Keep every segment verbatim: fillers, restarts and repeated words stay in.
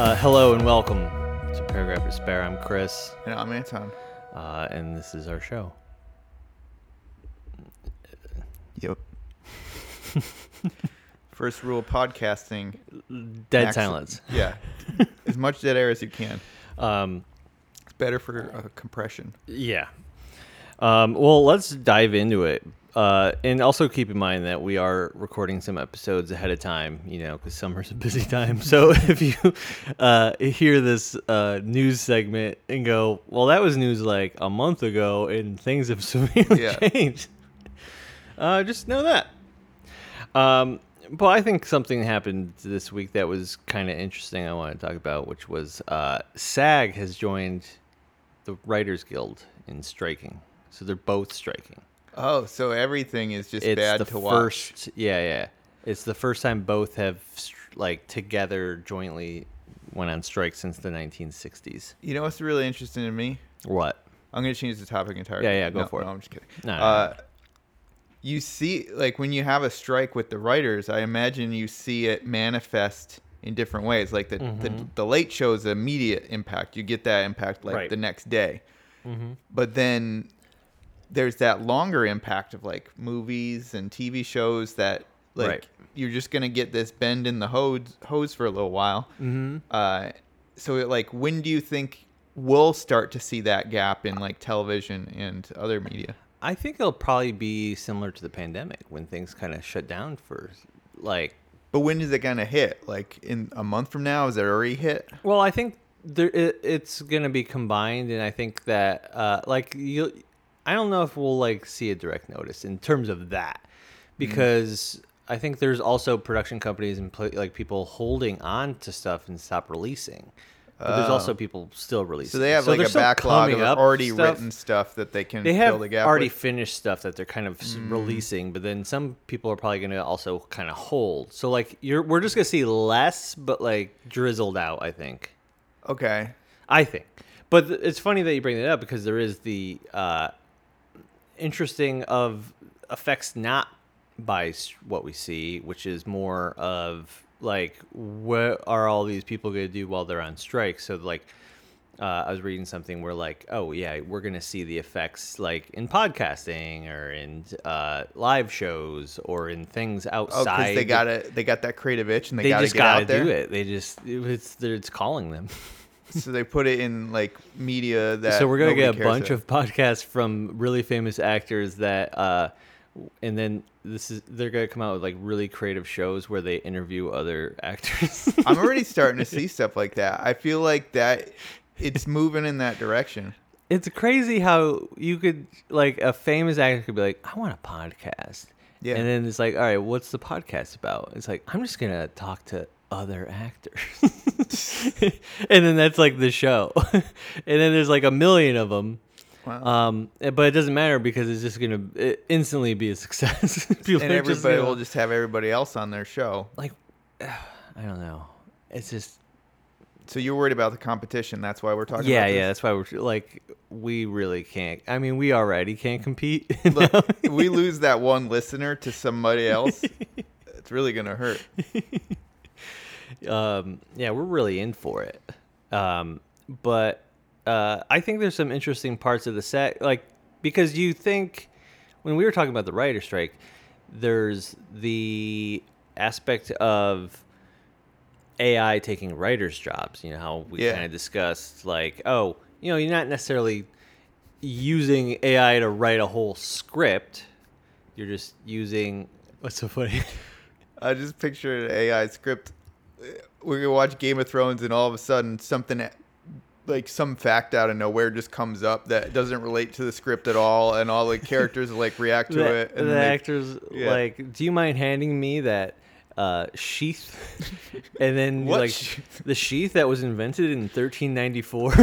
Uh, hello and welcome to Paragraph Despair. I'm Chris. And I'm Anton. Uh, and this is our show. Yep. First rule of podcasting. Dead max- silence. Yeah. As much dead air as you can. Um, it's better for uh, compression. yeah. Um, well, let's dive into it. Uh, and also keep in mind that we are recording some episodes ahead of time, you know, because summer's a busy time. So if you uh, hear this uh, news segment and go, well, that was news like a month ago and things have severely Yeah. changed, uh, just know that. Um, but I think something happened this week that was kind of interesting I want to talk about, which was uh, SAG has joined the Writers Guild in striking. So they're both striking. Oh, so everything is just It's bad the to first, watch. Yeah, yeah. It's the first time both have like together jointly went on strike since the nineteen sixties. You know what's really interesting to me? What? I'm going to change the topic entirely. Yeah, yeah, go no, for no, it. I'm just kidding. No, no, uh, no. You see, like when you have a strike with the writers, I imagine you see it manifest in different ways. Like the Mm-hmm. the, the late show's immediate impact. You get that impact like Right. the next day. Mm-hmm. But then there's that longer impact of like movies and T V shows that like Right. you're just gonna get this bend in the hose hose for a little while. Mm-hmm. Uh, so it, like when do you think we'll start to see that gap in like television and other media? I think it'll probably be similar to the pandemic when things kind of shut down for like. But when is it gonna hit? Like in a month from now? Is it already hit? Well, I think there it, it's gonna be combined, and I think that uh, like you, I don't know if we'll like see a direct notice in terms of that, because mm. I think there's also production companies and pl- like people holding on to stuff and stop releasing. But there's also people still releasing. So they have so like a backlog of already stuff. written stuff that they can They fill have the gap already with. finished stuff that they're kind of mm. releasing, but then some people are probably going to also kind of hold. So like you're, we're just going to see less, but like drizzled out, I think. Okay. I think. But th- it's funny that you bring that up because there is the uh, interesting of effects not by what we see, which is more of like, what are all these people going to do while they're on strike? So like, uh, I was reading something where like, oh yeah, we're going to see the effects like in podcasting or in uh, live shows or in things outside. Oh, because they got it. They got that creative itch, and they, they got to just get got out to there. do it. They just it's it's calling them. So they put it in like media that. So we're gonna get a nobody cares bunch about. of podcasts from really famous actors that, uh, and then this is they're gonna come out with like really creative shows where they interview other actors. I'm already starting to see stuff like that. I feel like that it's moving in that direction. It's crazy how you could like a famous actor could be like, I want a podcast. Yeah. And then it's like, all right, what's the podcast about? It's like, I'm just gonna talk to other actors. And then that's like the show. And then there's like a million of them. Wow. Um, but it doesn't matter because it's just gonna it instantly be a success. People And are everybody just gonna, will just have everybody else on their show. like, I don't know. It's just So you're worried about the competition. That's why we're talking yeah, about this? yeah. That's why we're like we really can't. I mean, we already can't compete. Look, if we lose that one listener to somebody else, it's really going to hurt. um, yeah, we're really in for it. Um, but uh, I think there's some interesting parts of the set, like because you think when we were talking about the writer strike, there's the aspect of A I taking writers' jobs. You know how we Yeah. kind of discussed, like, oh, you know, you're not necessarily using A I to write a whole script. You're just using what's so funny. I just picture an A I script. We're going to watch Game of Thrones and all of a sudden something like some fact out of nowhere just comes up that doesn't relate to the script at all. And all the characters like react to the, it. And the then they- actors yeah. like, do you mind handing me that uh, sheath? And then What like sheath? the sheath that was invented in thirteen ninety-four.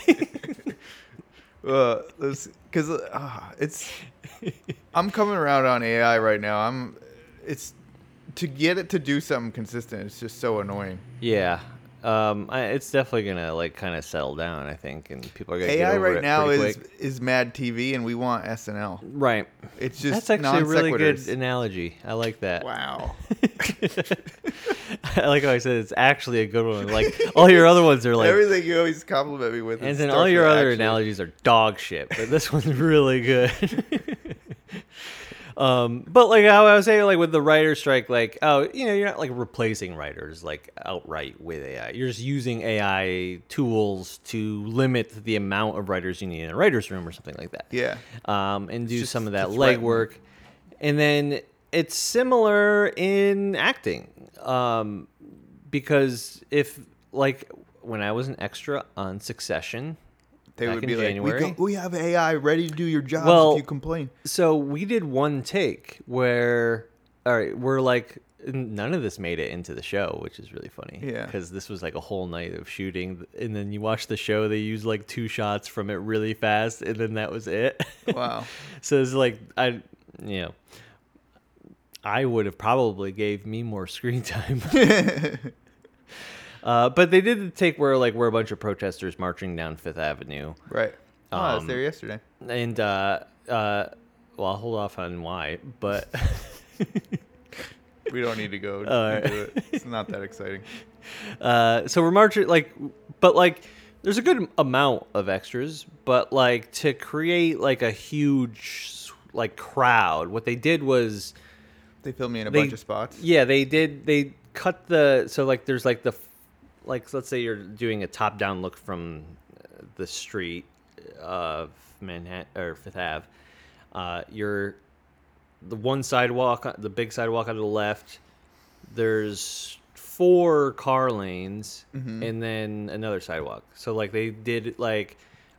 Uh, because uh, it's, I'm coming around on A I right now. I'm, it's to get it to do something consistent. It's just so annoying. Yeah, um, I, it's definitely gonna like kind of settle down, I think, and people are gonna A get I over right it now pretty is quick. is Mad T V, and we want S N L. Right. It's just That's actually a really good non-sequiturs. analogy. I like that. Wow. I like how I said it's actually a good one. Like all your other ones are like everything you always compliment me with. and is then starts all your with other actually. analogies are dog shit, but this one's really good. um, but like how I was saying, like with the writer strike, like oh, you know, you're not like replacing writers like outright with A I. You're just using A I tools to limit the amount of writers you need in a writer's room or something like that. Yeah. Um, and do just some of that to threaten. legwork, and then it's similar in acting, um, because if like when I was an extra on Succession. They back would in be January. like, we, go, we have A I ready to do your job Well, if you complain. So we did one take where, all right, we're like, none of this made it into the show, which is really funny. Yeah. Because this was like a whole night of shooting. And then you watch the show, they use like two shots from it really fast. And then that was it. Wow. So it's like, I, you know, I would have probably gave me more screen time. Uh, but they did the take where like we're a bunch of protesters marching down Fifth Avenue, Right. Oh, I was Um, there yesterday. and uh, uh, well, I'll hold off on why, but We don't need to go All right. into it. It's not that exciting. uh, so we're marching like, but like there's a good amount of extras, but like to create like a huge like crowd, what they did was They filmed me in a They- bunch of spots. yeah they did they cut the so like there's like the like let's say you're doing a top down look from uh, the street of Manhattan or Fifth Ave. Uh, you're the one sidewalk, the big sidewalk on the left. There's four car lanes and then another sidewalk. So like they did like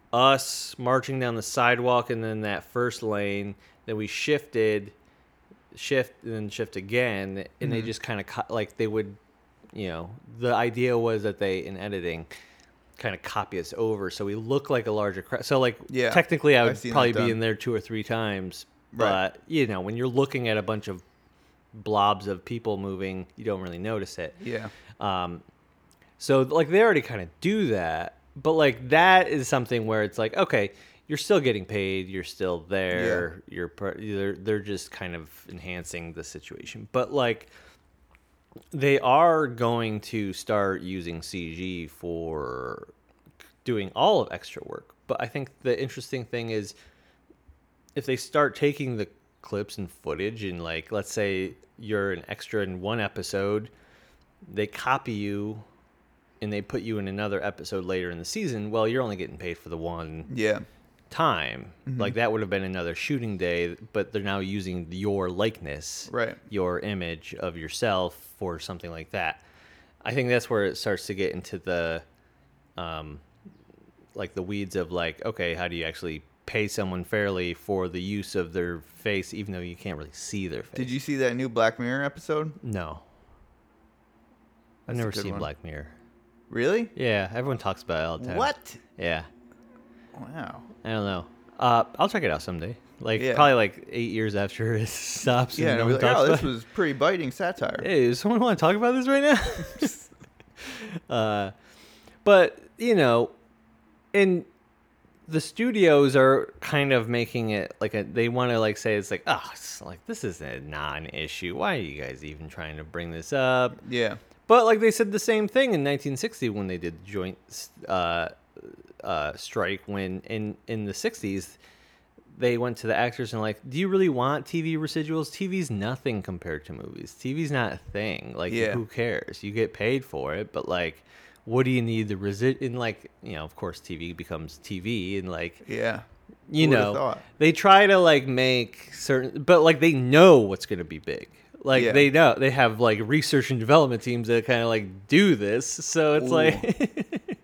us marching down the sidewalk and then that first lane. Then we shifted, shift and then shift again, and they just kind of co- like they would, you know, the idea was that they in editing kind of copy us over so we look like a larger crowd. So like Yeah, technically I I've would seen that probably be done. in there two or three times, Right. but you know when you're looking at a bunch of blobs of people moving, you don't really notice it. Yeah. Um, so like they already kind of do that, but like that is something where it's like, okay, you're still getting paid, you're still there, you're per- they're they're just kind of enhancing the situation. But like they are going to start using C G for doing all of extra work. But I think the interesting thing is if they start taking the clips and footage and like let's say you're an extra in one episode, they copy you and they put you in another episode later in the season, well, you're only getting paid for the one Yeah. time. Like that would have been another shooting day, but they're now using your likeness, Right. your image of yourself for something like that. I think that's where it starts to get into the, um, like the weeds of like, okay, how do you actually pay someone fairly for the use of their face, even though you can't really see their face? Did you see that new Black Mirror episode? No. I've That's a never good seen one. Black Mirror. Really? Yeah, everyone talks about it all the time. What? Yeah, Wow. I don't know. Uh, I'll check it out someday. Like Yeah. probably like eight years after it stops. Yeah, and and no I one was like, talks oh, about this was pretty biting satire. it. Hey, does someone want to talk about this right now? uh, but you know, and the studios are kind of making it like a. They want to like say it's like, oh, it's like this is a non-issue. Why are you guys even trying to bring this up? Yeah. But like they said the same thing in nineteen sixty when they did the joint uh, uh, strike. When in in the sixties, they went to the actors and like, do you really want T V residuals? T V's nothing compared to movies. T V's not a thing. Like, Yeah. who cares? You get paid for it, but like, what do you need the resid? And like, you know, of course, T V becomes T V, and like, Yeah. you Who would've know, thought? they try to like make certain, but like they know what's going to be big. Like Yeah. they know they have like research and development teams that kind of like do this. So it's Ooh. like,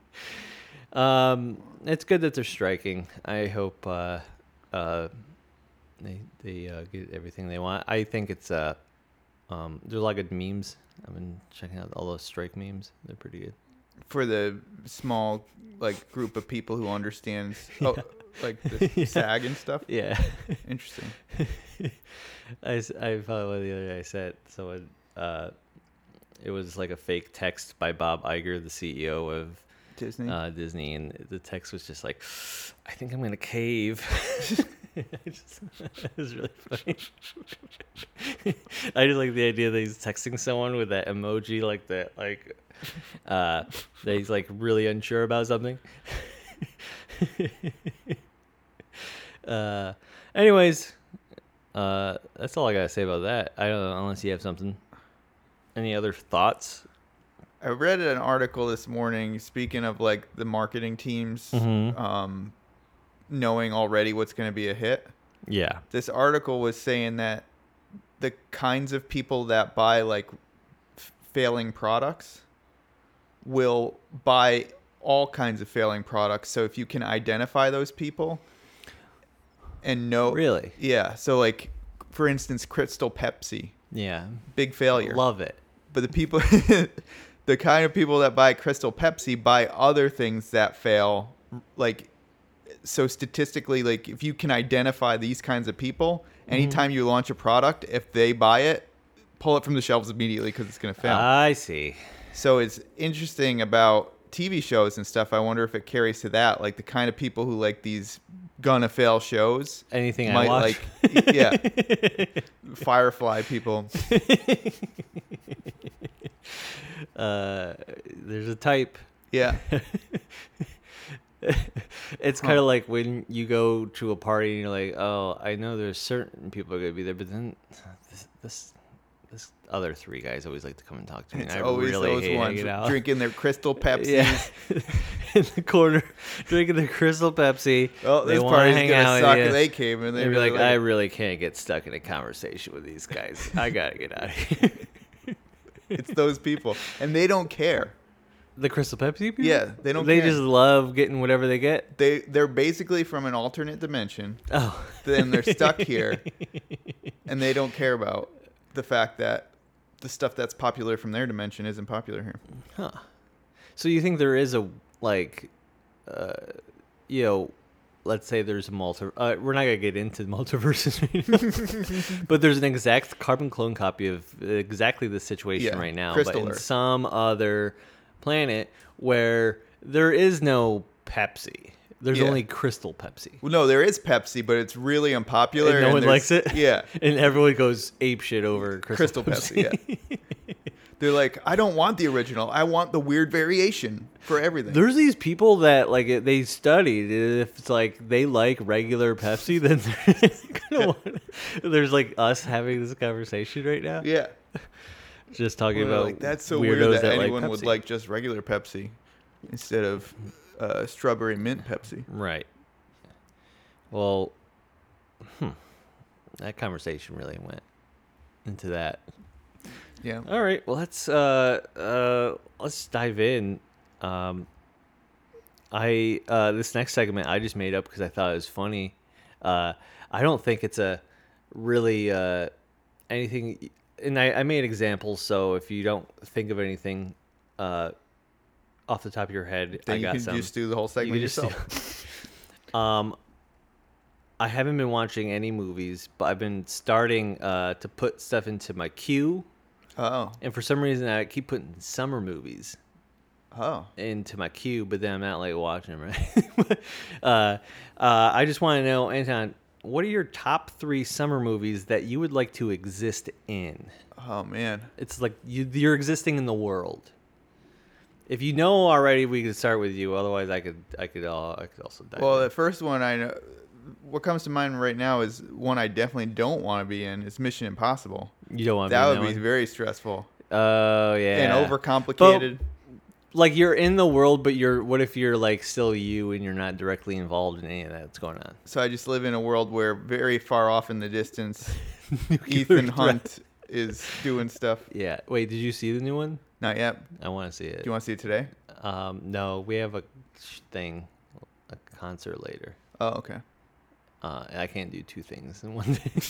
um, it's good that they're striking. I hope uh, uh, they they uh, get everything they want. I think it's uh, um, there's a lot of good memes. I've been checking out all those strike memes. They're pretty good. For the small like group of people who understands oh, like the Yeah. SAG and stuff. Yeah. Interesting. I, s- I found one the other day. I said someone. Uh, it was like a fake text by Bob Iger, the C E O of Disney. uh, Disney, and the text was just like, "I think I'm gonna cave." I just, it was really funny. I just like the idea that he's texting someone with that emoji, like that, like uh, that he's like really unsure about something. uh, anyways, uh, that's all I gotta say about that. I don't know unless you have something. Any other thoughts? I read an article this morning. Speaking of like the marketing teams, Mhm. um, knowing already what's going to be a hit. Yeah. This article was saying that the kinds of people that buy like f- failing products will buy all kinds of failing products. So if you can identify those people and know, Really? yeah. So like, for instance, Crystal Pepsi, Yeah. big failure. Love it. But the people, the kind of people that buy Crystal Pepsi buy other things that fail. Like, so statistically, like if you can identify these kinds of people, anytime you launch a product, if they buy it, pull it from the shelves immediately because it's going to fail. I see. So it's interesting about T V shows and stuff. I wonder if it carries to that, like the kind of people who like these gonna fail shows. Anything I might watch. like, yeah, Firefly people. uh, there's a type. Yeah. It's kind of like when you go to a party and you're like, oh, I know there's certain people are going to be there, but then this, this this other three guys always like to come and talk to me. It's and I always really those hate ones hanging out. drinking their Crystal Pepsis. Yeah. In the corner, drinking their Crystal Pepsi. Oh, They this wanna party's hang gonna out with suck. you. They came and they They'd be really like, like I it. really can't get stuck in a conversation with these guys. I got to get out of here. It's those people, and they don't care. The Crystal Pepsi people? Yeah, they don't They care. just love getting whatever they get. They they're basically from an alternate dimension. Oh. Then they're stuck here, and they don't care about the fact that the stuff that's popular from their dimension isn't popular here. Huh. So you think there is a, like, uh, you know, let's say there's a multi. Uh, we're not gonna get into multiverses right now, but there's an exact carbon clone copy of exactly the situation Yeah, right now, but Crystal in Earth. some other planet where there is no Pepsi. There's Yeah. only Crystal Pepsi. Well, no, there is Pepsi, but it's really unpopular. And no one there's- likes it? Yeah, And everyone goes ape shit over Crystal, Crystal Pepsi. Yeah, they're like, I don't want the original. I want the weird variation for everything. There's these people that like they studied if it's like they like regular Pepsi, then they're gonna want, there's like us having this conversation right now, yeah, just talking We're about like, that's so weirdos weird that, that anyone like would Pepsi. like just regular Pepsi instead of uh, strawberry mint Pepsi. Right. Well, hmm, that conversation really went into that. Yeah. All right, well let's uh uh let's dive in. Um, I uh this next segment I just made up because I thought it was funny. Uh, I don't think it's a really uh anything, and I, I made examples. So if you don't think of anything uh off the top of your head, Then I you got can some. just do the whole You segment can just do- yourself. Um, I haven't been watching any movies, but I've been starting uh to put stuff into my queue. Oh. And for some reason, I keep putting summer movies Oh. into my queue, but then I'm not like watching them, right? uh, uh, I just want to know, Anton, what are your top three summer movies that you would like to exist in? Oh man. It's like you, you're existing in the world. If you know already, we could start with you. Otherwise, I could, I could, uh, I could also dive Well, in. the first one I know, what comes to mind right now is one I definitely don't want to be in. Is Mission Impossible. You don't want That to would be be very stressful Oh yeah. and overcomplicated. Like you're in the world, but you're. What if you're like still you and you're not directly involved in any of that that's going on? So I just live in a world where very far off in the distance, Nuclear Ethan threat. Hunt is doing stuff. Yeah. Wait, did you see the new one? Not yet. I want to see Do it. you want to see it today? Um, no, we have a sh- thing, a concert later. Oh, okay. Uh, I can't do two things in one day.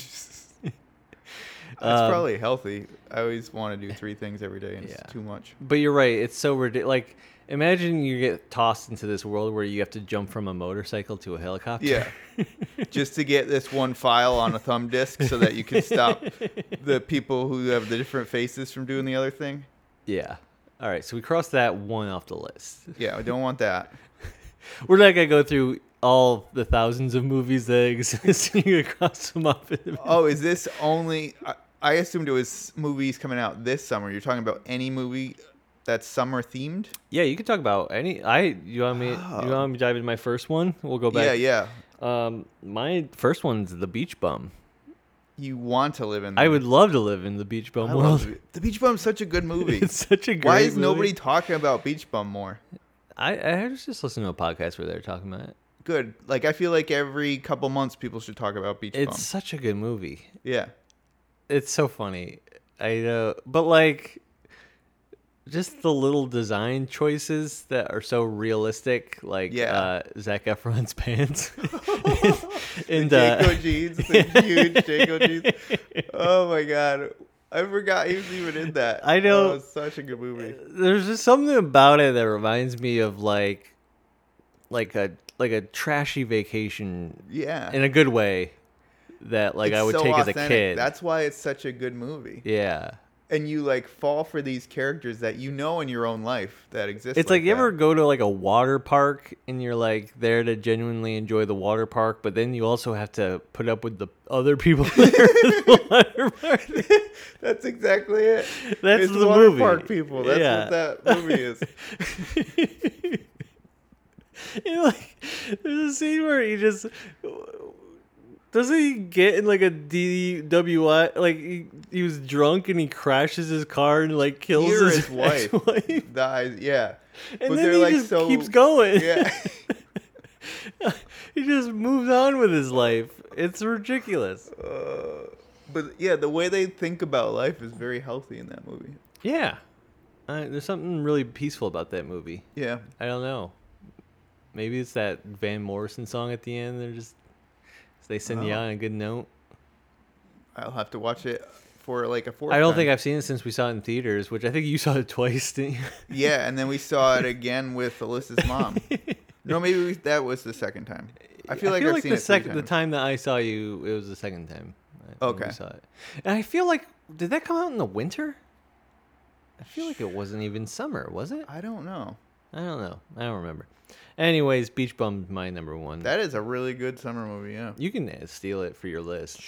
That's Um, probably healthy. I always want to do three things every day, and Yeah. it's too much. But you're right. It's so ridiculous. Like, imagine you get tossed into this world where you have to jump from a motorcycle to a helicopter. Yeah. Just to get this one file on a thumb disk so that you can stop the people who have the different faces from doing the other thing. Yeah. All right. So we crossed that one off the list. Yeah, I don't want that. We're not gonna go through all the thousands of movies that exist, and you cross them up. Oh, is this only? I, I assumed it was movies coming out this summer. You're talking about any movie that's summer themed? Yeah, you can talk about any. I you want me? Oh. You want me to dive into my first one? We'll go back. Yeah, yeah. Um, my first one's The Beach Bum. You want to live in? I would love to live in the Beach Bum I world. love it. The Beach Bum's such a good movie. It's such a great. Why is movie. nobody talking about Beach Bum more? I I was just listening to a podcast where they were talking about it. Good. Like I feel like every couple months people should talk about Beach It's Bum. such a good movie. Yeah. It's so funny. I know, but like, just the little design choices that are so realistic, like Yeah. uh, Zac Efron's pants, and, and Jayco uh, jeans, the huge Jayco jeans. Oh my god, I forgot he was even in that. I know. Oh, it's such a good movie. there's just something about it that reminds me of like, like a like a trashy vacation Yeah, in a good way, that like It's I would so take as a authentic. kid. That's why it's such a good movie. Yeah. And you like fall for these characters that you know in your own life that exist. It's like, you that. ever go to like a water park and you're like there to genuinely enjoy the water park, but then you also have to put up with the other people there at the water park. That's exactly it. That's it's the water movie. park people. That's Yeah. what that movie is. And like, there's a scene where he just doesn't he get in like a D W I, like he, he was drunk and he crashes his car and like kills He or his, his wife. ex-wife. Dies. Yeah. And But then they're, he like, just so- keeps going. Yeah. He just moves on with his life. It's ridiculous. Uh, but yeah, the way they think about life is very healthy in that movie. Yeah. Uh, there's something really peaceful about that movie. Yeah. I don't know. Maybe it's that Van Morrison song at the end. They're just they send you Oh. out on a good note. I'll have to watch it for like a fourth I don't time. think I've seen it since we saw it in theaters, which I think you saw it twice, didn't you? Yeah, and then we saw it again with Alyssa's mom. No, maybe we, that was the second time. I feel like I've seen the it three second the times. time that I saw you, it was the second time. uh, when we Okay. saw it. And I feel like did that come out in the winter? I feel like it wasn't even summer, was it? I don't know. I don't know. I don't remember. Anyways, Beach Bum's my number one. That is a really good summer movie, yeah. You can uh, steal it for your list.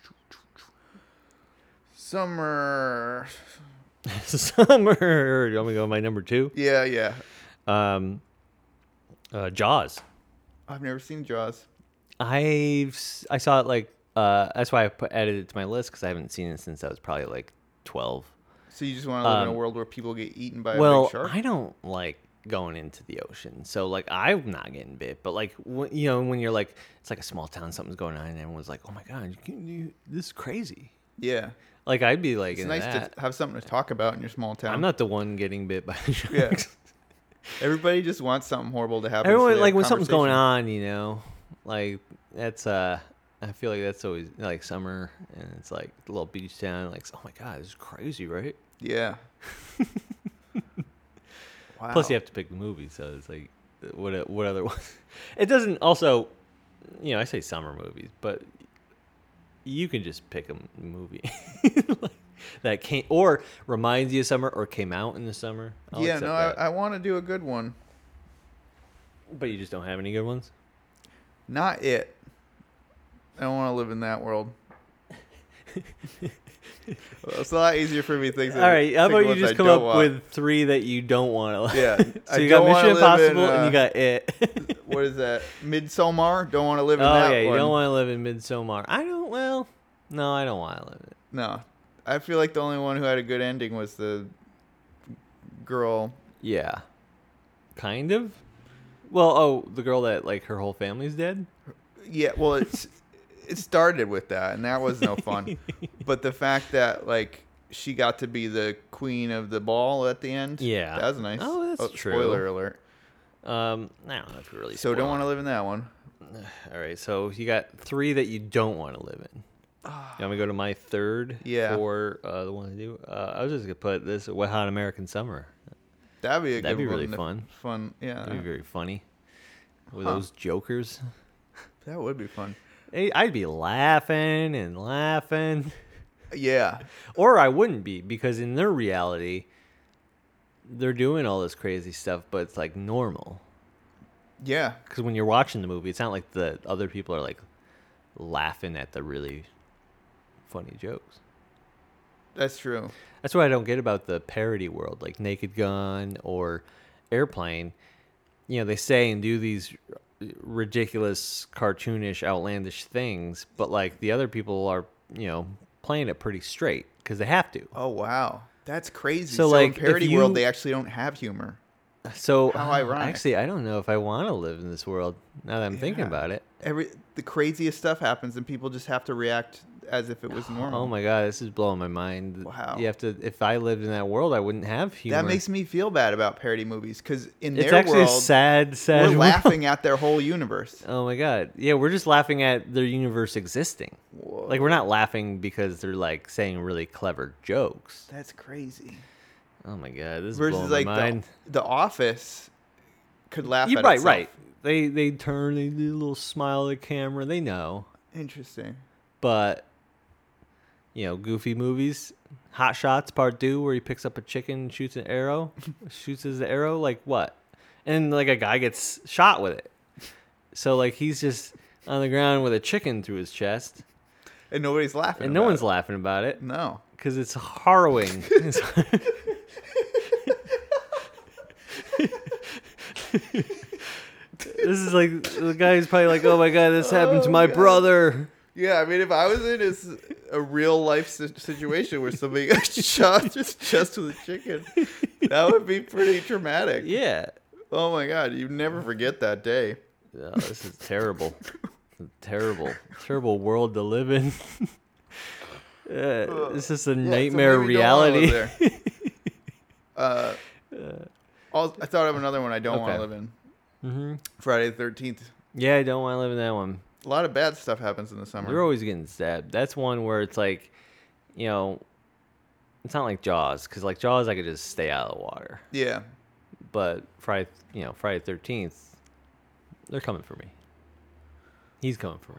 Summer. Summer. You want me to go with my number two? Yeah, yeah. Um, uh, Jaws. I've never seen Jaws. I've s- I saw it like uh, that's why I put added it to my list because I haven't seen it since I was probably like twelve. So you just want to live in a Um, world where people get eaten by a Well, big shark? I don't like going into the ocean, so like I'm not getting bit. But like when, you know, when you're like it's like a small town, something's going on, and everyone's like, "Oh my god, you can, you, this is crazy." Yeah. Like I'd be like, It's into nice that. to have something to talk about in your small town. I'm not the one getting bit by the sharks. Yeah. Everybody just wants something horrible to happen. so Everyone they like have when something's going conversation. on, you know, like that's uh, I feel like that's always like summer, and it's like a little beach town. Like, oh my god, this is crazy, right? Yeah. Wow. Plus, you have to pick the movie, so it's like, what what other one? It doesn't also, you know, I say summer movies, but you can just pick a m- movie like, that came or reminds you of summer or came out in the summer. I'll yeah, accept no, I, that. I want to do a good one. But you just don't have any good ones. Not it. I don't want to live in that world. Well, it's a lot easier for me to think. All right, how think about you ones just I come don't up want. with three that you don't want to? Yeah, so I you got don't wanna Mission live in, Impossible and uh, you got it. What is that? Midsommar? Don't want to live in Oh that yeah, you one. don't want to live in Midsommar. I don't. Well, no, I don't want to live in it. No, I feel like the only one who had a good ending was the girl. Yeah, kind of. Well, oh, the girl that like her whole family's dead. Yeah, well, it's it started with that, and that was no fun. But the fact that like she got to be the queen of the ball at the end, Yeah. that was nice. Oh, that's true. Spoiler alert. Um, I don't know if we really. So don't spoil want to it. live in that one. All right, so you got three that you don't want to live in. You want me to go to my third? Yeah. For uh, the one I do. Uh, I was just gonna put this Wet Hot American Summer. That'd be a That'd good be really one to- fun. Fun, yeah. That'd be very funny. With Huh. those jokers. That would be fun. Hey, I'd be laughing and laughing. Yeah. Or I wouldn't be, because in their reality, they're doing all this crazy stuff, but it's like normal. Yeah. Because when you're watching the movie, it's not like the other people are like laughing at the really funny jokes. That's true. That's what I don't get about the parody world, like Naked Gun or Airplane. You know, they say and do these ridiculous, cartoonish, outlandish things, but like the other people are, you know, playing it pretty straight because they have to. Oh, wow. That's crazy. So, So, like, in if parody you- world, they actually don't have humor. So How uh, ironic. actually, I don't know if I want to live in this world now that I'm thinking Yeah. about it. Every the craziest stuff happens, and people just have to react as if it was normal. Oh my god, this is blowing my mind. Wow. You have to. If I lived in that world, I wouldn't have humor. That makes me feel bad about parody movies because in It's their actually world, a sad, sad. we're world. laughing at their whole universe. Oh my god. Yeah, we're just laughing at their universe existing. Whoa. Like we're not laughing because they're like saying really clever jokes. That's crazy. Oh my god, this is Versus blowing like my mind. the, the Office could laugh You're at right, itself. right. They they turn, they do a little smile at the camera. They know, Interesting. but you know, goofy movies, Hot Shots Part Two, where he picks up a chicken, and shoots an arrow, shoots his arrow. Like what? And like a guy gets shot with it. So like he's just on the ground with a chicken through his chest, And nobody's laughing. and no about one's it. laughing about it No. because it's harrowing. It's- This is like the guy's probably like, "Oh my god, this happened to Oh, my God. brother." Yeah, I mean, if I was in a, s- a real life si- situation where somebody got shot just just with a chicken, that would be pretty traumatic. Yeah. Oh my God, you never forget that day. Oh, this is terrible. terrible, terrible world to live in. uh, this is a Yeah, so nightmare maybe don't wanna reality. live there. uh, al- I thought of another one I don't want Okay. to live in. hmm Friday the thirteenth. Yeah, I don't want to live in that one. A lot of bad stuff happens in the summer. They're always getting stabbed. That's one where it's like, you know, it's not like Jaws, because like Jaws, I could just stay out of the water. Yeah. But Friday, you know, Friday thirteenth, they're coming for me. He's coming for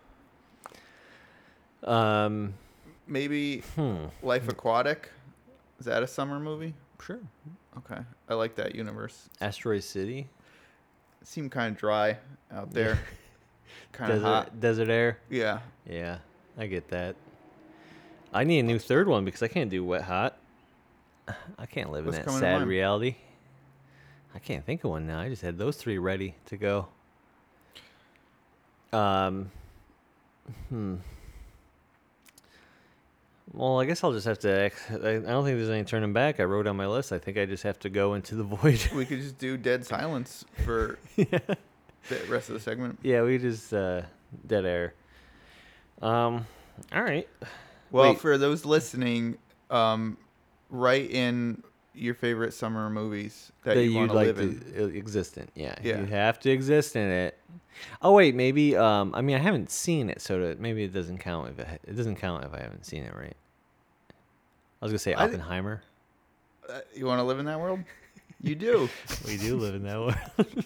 me. Um, Maybe hmm. Life Aquatic. Is that a summer movie? Sure. Okay. I like that universe. Asteroid City. It seemed kind of dry out there. Kind of Desert, hot. desert air. Yeah. Yeah, I get that. I need a new third one because I can't do wet hot. I can't live What's in that coming to sad mind? reality. I can't think of one now. I just had those three ready to go. Um, hmm. Well, I guess I'll just have to. ex- I I don't think there's any turning back. I wrote on my list. I think I just have to go into the void. We could just do dead silence for yeah. the rest of the segment. Yeah, we just uh, dead air. Um. All right. Well, Wait. for those listening, um, write in your favorite summer movies that, you want you'd to like live to in. uh, exist in. Yeah, Yeah. you have to exist in it. Oh wait, maybe. Um, I mean, I haven't seen it, so that maybe it doesn't count if it, it doesn't count if I haven't seen it, right? I was gonna say I thi- Oppenheimer. Uh, you want to live in that world? You do. We do live in that world.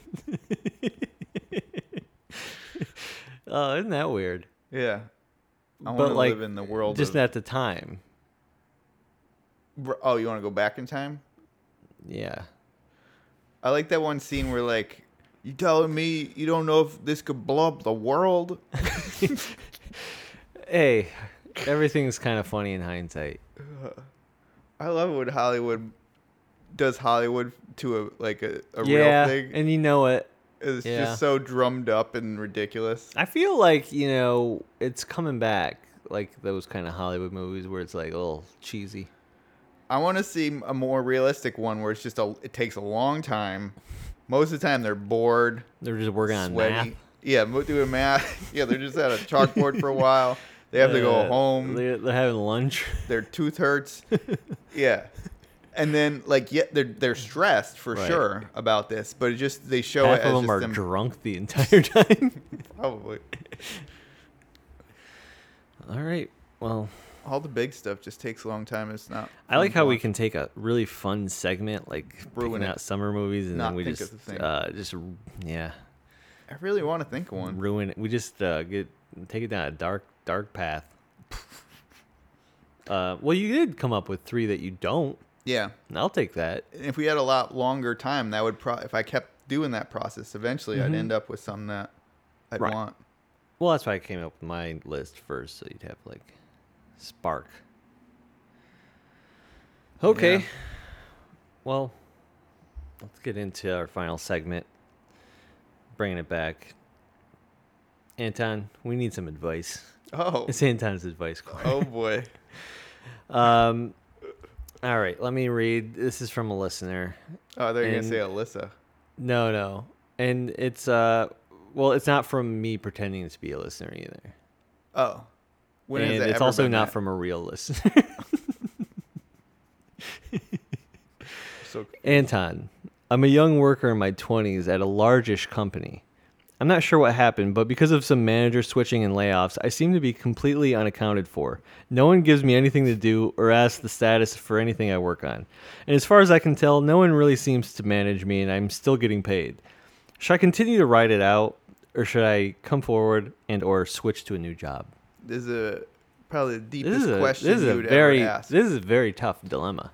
Oh, isn't that weird? Yeah. I But, want to like, live in the world. Just of, at the time. Oh, you want to go back in time? Yeah. I like that one scene where, like, you telling me you don't know if this could blow up the world? Hey, everything's kind of funny in hindsight. I love it when Hollywood does Hollywood to a like a, a Yeah, real thing. and you know it. It's yeah. just so drummed up and ridiculous. I feel like, you know, it's coming back, like those kind of Hollywood movies where it's like a little cheesy. I want to see a more realistic one where it's just a it takes a long time. Most of the time they're bored, They're just working on sweaty. math. Yeah, mo- doing math. Yeah, they're just at a chalkboard for a while. They have to go Uh, home. They're, they're having lunch. Their tooth hurts. Yeah. And then like yeah, they're they're stressed for Right. sure about this, but it just they show Half it of as them just are them drunk the entire time. probably. All right. Well, All the big stuff just takes a long time. It's not. I like fun how to we watch. can take a really fun segment, like Ruin picking it. out summer movies, and Not then we think just, of the thing. uh, just yeah, I really want to think of one. ruin it. We just uh, get take it down a dark, dark path. Uh, well, you did come up with three that you don't. Yeah. And I'll take that. And if we had a lot longer time, that would pro. If I kept doing that process. Eventually, I'd Mhm. end up with something that I'd Right. want. Well, that's why I came up with my list first, so you'd have like Spark. Okay. Yeah. Well, let's get into our final segment. Bringing it back. Anton, we need some advice. Oh. It's Anton's advice corner. Oh boy. Um, all right, let me read. This is from a listener. Oh, they're gonna And- say Alyssa. No, no, and it's uh, well, it's not from me pretending to be a listener either. Oh. When has and that it's ever also been not that? from a real listener. So Anton, I'm a young worker in my twenties at a largish company. I'm not sure what happened, but because of some manager switching and layoffs, I seem to be completely unaccounted for. No one gives me anything to do or asks the status for anything I work on. And as far as I can tell, no one really seems to manage me, and I'm still getting paid. Should I continue to ride it out, or should I come forward and or switch to a new job? this is a probably the This deepest is a, question this is you a would very ever ask. this is a very tough dilemma.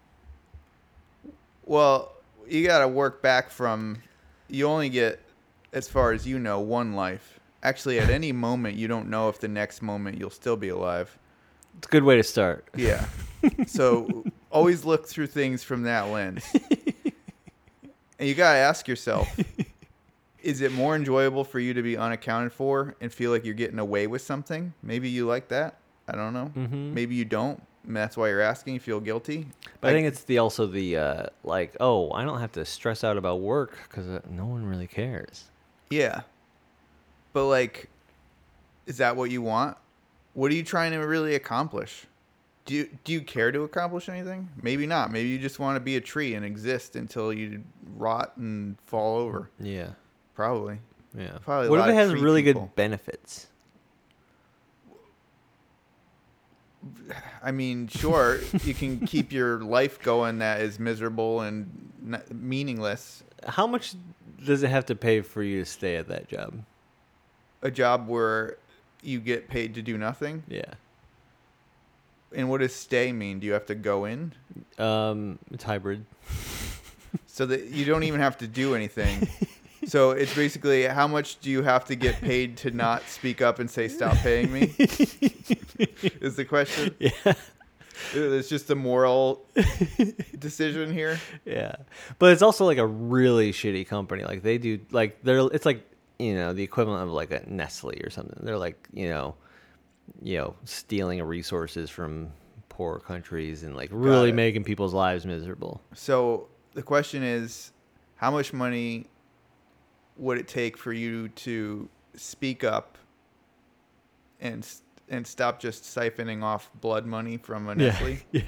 Well, you got to work back from. You only get, as far as you know, one life. Actually, at any moment, you don't know if the next moment you'll still be alive. It's a good way to start. Yeah. So always look through things from that lens. And you got to ask yourself, is it more enjoyable for you to be unaccounted for and feel like you're getting away with something? Maybe you like that. I don't know. Mhm. Maybe you don't. And that's why you're asking. You feel guilty. But I think it's the also the uh, like, oh, I don't have to stress out about work because uh, no one really cares. Yeah. But like, is that what you want? What are you trying to really accomplish? Do you, do you care to accomplish anything? Maybe not. Maybe you just want to be a tree and exist until you rot and fall over. Yeah, Probably. yeah. Probably a what lot if it of has tree really people. good benefits? I mean, sure, you can keep your life going that is miserable and n- meaningless. How much does it have to pay for you to stay at that job? A job where you get paid to do nothing. Yeah, And what does stay mean? Do you have to go in? um, it's hybrid. So that you don't even have to do anything. So it's basically, how much do you have to get paid to not speak up and say, stop paying me? Is the question. Yeah, It's just a moral decision here. yeah. But it's also like a really shitty company. Like they do, like they're. It's like, you know, the equivalent of like a Nestle or something. They're like, you know, you know, stealing resources from poor countries and like really it. making people's lives miserable. So the question is, how much money would it take for you to speak up and and stop just siphoning off blood money from a Nestle? Yeah,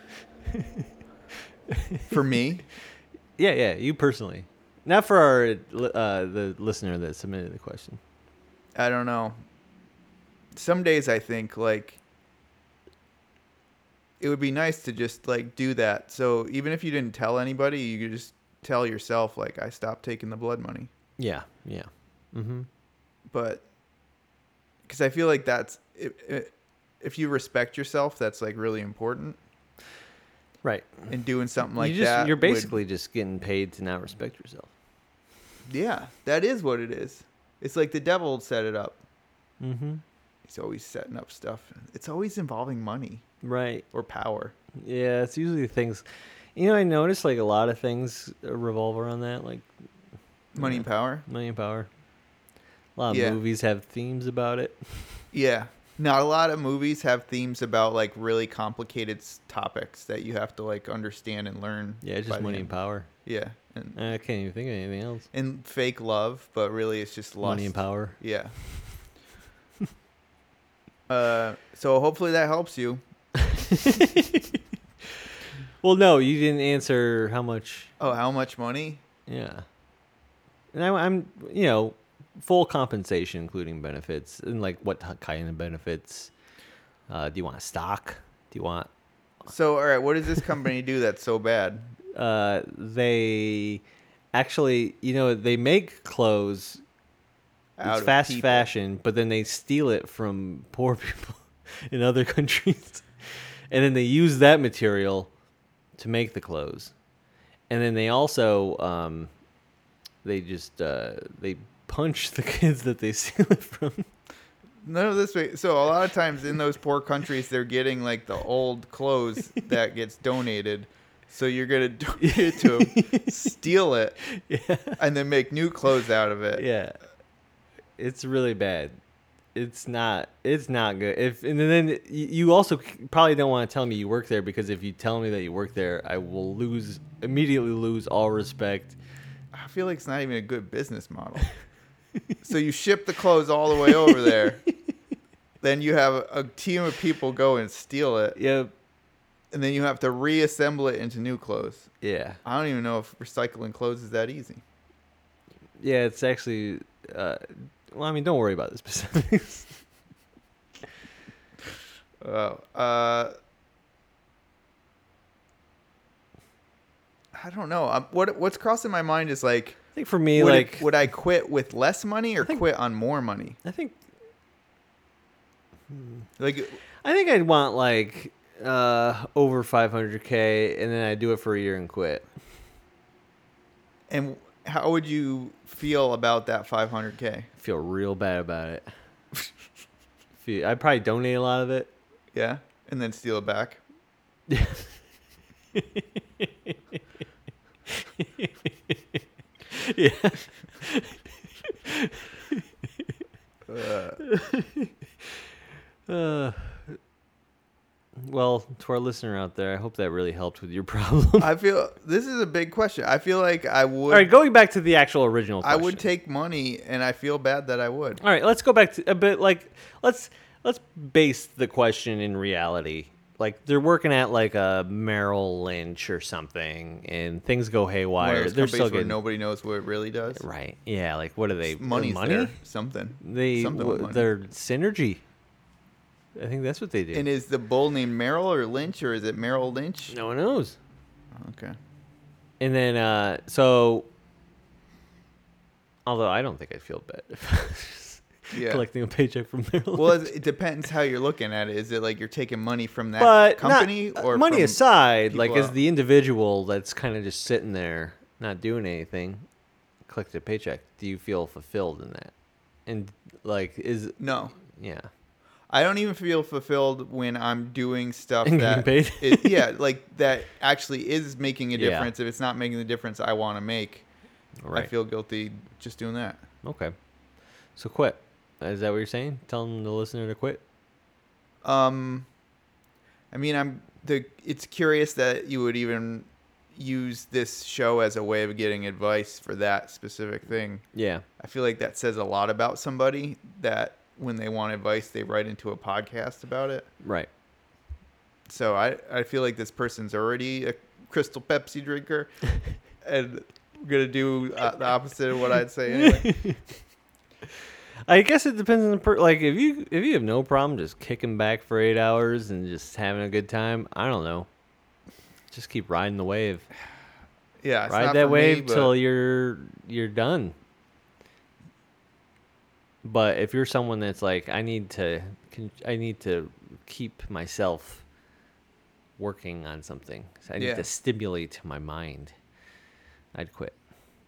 For me, yeah, yeah. You personally, not for our uh, the listener that submitted the question. I don't know. Some days I think like it would be nice to just like do that. So even if you didn't tell anybody, you could just tell yourself like, I stopped taking the blood money. Yeah, yeah. Mm-hmm. But because I feel like that's if, if you respect yourself, that's like really important. Right. And doing something like you just, that, you're would- basically just getting paid to not respect yourself. yeah, that is what it is. It's like the devil set it up. Mm-hmm. He's always setting up stuff. It's always involving money Right. or power. Yeah, it's usually things. You know, I noticed like a lot of things revolve around that, like Money yeah, and power. money and power. A lot of Yeah. movies have themes about it. Yeah. Not a lot of movies have themes about like really complicated s- topics that you have to like understand and learn. Yeah, it's by just the money end. and power. Yeah. And, I can't even think of anything else. and fake love, but really it's just lust. Money and power. Yeah. uh, so hopefully that helps you. Well, no, you didn't answer how much. Oh, how much money? Yeah. And I, I'm, you know, full compensation, including benefits, and like what t- kind of benefits. Uh, do you want stock? Do you want? So, all right, what does this company do that's so bad? Uh, they actually, you know, they make clothes. Out It's of fast people? fashion, but then they steal it from poor people in other countries, and then they use that material to make the clothes, and then they also um, they just uh, they punch the kids that they steal it from. None of this way. So a lot of times in those poor countries, they're getting like the old clothes that gets donated. So you're gonna donate it to them, steal it, Yeah. and then make new clothes out of it. Yeah, it's really bad. It's not. It's not good. If and then y- you also probably don't want to tell me you work there, because if you tell me that you work there, I will lose immediately lose all respect. I feel like it's not even a good business model. So you ship the clothes all the way over there, then you have a, a team of people go and steal it, Yep. and then you have to reassemble it into new clothes. Yeah. I don't even know if recycling clothes is that easy. Yeah. It's actually. Uh, well, I mean, don't worry about the specifics. Oh, uh, I don't know. Um, what what's crossing my mind is like, I think for me, would, like, it, would I quit with less money or think- quit on more money? I think. Like, I think I'd want like uh, over five hundred K, and then I'd do it for a year and quit. and how would you feel about that five hundred K? I feel real bad about it. Feel- I'd probably donate a lot of it. Yeah, and then steal it back. Yeah. Yeah. Uh, Uh, well, to our listener out there, I hope that really helped with your problem. I feel this is a big question. I feel like I would. All right, going back to the actual original I question. would take money, and I feel bad that I would. All right, let's go back to a bit like let's let's base the question in reality. Like they're working at like a Merrill Lynch or something, and things go One of haywire. those They're companies still where getting nobody knows what it really does. right. Yeah, like what are they? Money's money? there. Something. They Something with w- money. they're synergy. I think that's what they do. And is the bull named Merrill or Lynch, or is it Merrill Lynch? No one knows. Okay. And then, uh, so, although I don't think I'd feel bad if I was just Yeah. collecting a paycheck from Merrill Well, Lynch. it depends how you're looking at it. Is it like you're taking money from that But company, not, or money from aside, like people as out? the individual that's kind of just sitting there not doing anything, collected a paycheck, do you feel fulfilled in that? And like, is No, yeah, I don't even feel fulfilled when I'm doing stuff And that, getting paid? is- yeah, like that actually is making a Yeah. difference. If it's not making the difference I want to make, right? I feel guilty just doing that. Okay, so quit. Is that what you're saying? Telling the listener to quit? Um, I mean, I'm the. It's curious that you would even use this show as a way of getting advice for that specific thing. Yeah. I feel like that says a lot about somebody, that when they want advice, they write into a podcast about it. Right. So I, I feel like this person's already a Crystal Pepsi drinker, and I'm gonna do uh, the opposite of what I'd say anyway. I guess it depends on the per. Like if you if you have no problem just kicking back for eight hours and just having a good time, I don't know. Just keep riding the wave. Yeah, it's Ride not that for wave me, but till you're you're done. But if you're someone that's like, I need to, con- I need to keep myself working on something. So I need Yeah. to stimulate my mind. I'd quit.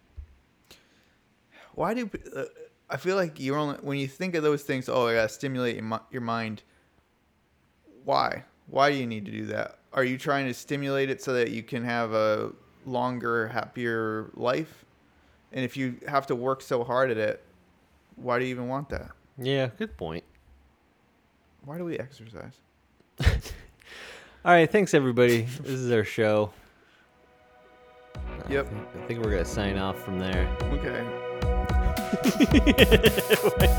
Why do uh, I feel like you're only when you think of those things? Oh, I gotta stimulate your, mi- your mind. Why? Why do you need to do that? Are you trying to stimulate it so that you can have a longer, happier life? And if you have to work so hard at it, why do you even want that? Yeah, good point. Why do we exercise? All right, thanks everybody. This is our show. Yep. I think we're gonna sign off from there. Okay.